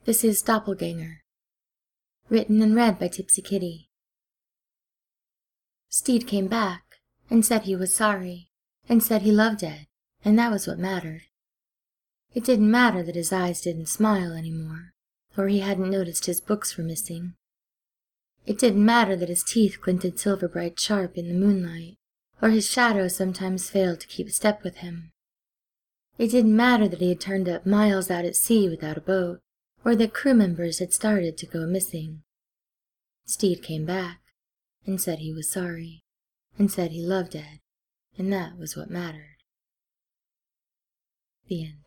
This is Doppelganger. Written and read by Tipsy Kitty. Steed came back, and said he was sorry, and said he loved Ed, and that was what mattered. It didn't matter that his eyes didn't smile any more, or he hadn't noticed his books were missing. It didn't matter that his teeth glinted silver bright sharp in the moonlight, or his shadow sometimes failed to keep step with him. It didn't matter that he had turned up miles out at sea without a boat, or that crew members had started to go missing. Steed came back, and said he was sorry, and said he loved Ed, and that was what mattered. The end.